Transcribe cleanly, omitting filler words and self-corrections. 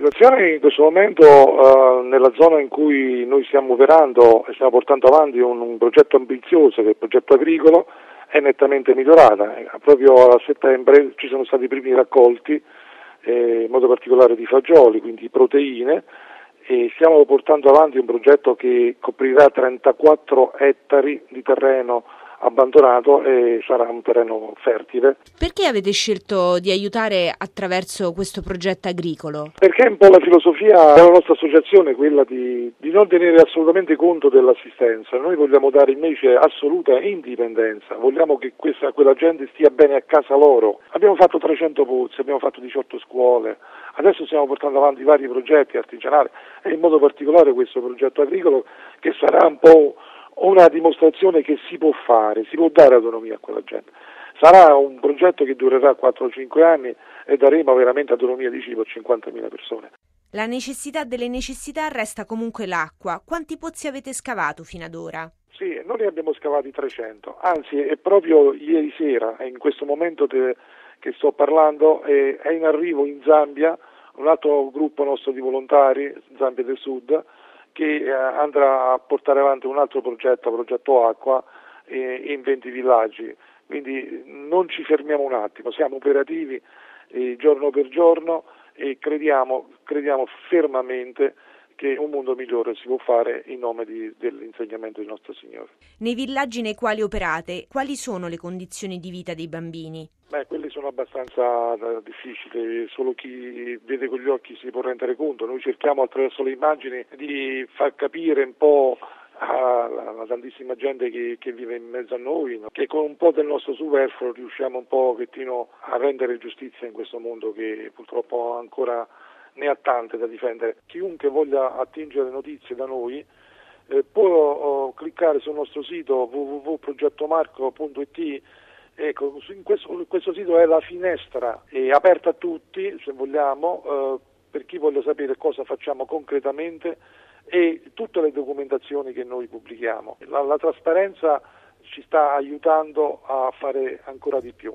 situazione in questo momento nella zona in cui noi stiamo operando e stiamo portando avanti un progetto ambizioso, che è il progetto agricolo, è nettamente migliorata. Proprio a settembre ci sono stati i primi raccolti, in modo particolare di fagioli, quindi proteine, e stiamo portando avanti un progetto che coprirà 34 ettari di terreno abbandonato e sarà un terreno fertile. Perché avete scelto di aiutare attraverso questo progetto agricolo? Perché è un po' la filosofia della nostra associazione quella di non tenere assolutamente conto dell'assistenza. Noi vogliamo dare invece assoluta indipendenza, vogliamo che quella gente stia bene a casa loro. Abbiamo fatto 300 pozzi, abbiamo fatto 18 scuole, adesso stiamo portando avanti vari progetti artigianali e in modo particolare questo progetto agricolo che sarà un po' una dimostrazione che si può fare, si può dare autonomia a quella gente. Sarà un progetto che durerà 4-5 anni e daremo veramente autonomia di cibo a 50.000 persone. La necessità delle necessità resta comunque l'acqua. Quanti pozzi avete scavato fino ad ora? Sì, noi ne abbiamo scavati 300, anzi è proprio ieri sera, in questo momento che sto parlando, è in arrivo in Zambia un altro gruppo nostro di volontari, Zambia del Sud, che andrà a portare avanti un altro progetto acqua, in 20 villaggi. Quindi non ci fermiamo un attimo, siamo operativi giorno per giorno e crediamo fermamente che un mondo migliore si può fare in nome dell'insegnamento di Nostro Signore. Nei villaggi nei quali operate, quali sono le condizioni di vita dei bambini? Quelli sono abbastanza difficili, solo chi vede con gli occhi si può rendere conto. Noi cerchiamo attraverso le immagini di far capire un po' a tantissima gente che vive in mezzo a noi, no? Che con un po' del nostro superfluo riusciamo un pochettino a rendere giustizia in questo mondo che purtroppo ancora ne ha tante da difendere. Chiunque voglia attingere notizie da noi può cliccare sul nostro sito www.progettomarco.it. Ecco, questo sito è la finestra, è aperta a tutti, se vogliamo, per chi voglia sapere cosa facciamo concretamente e tutte le documentazioni che noi pubblichiamo. La trasparenza ci sta aiutando a fare ancora di più.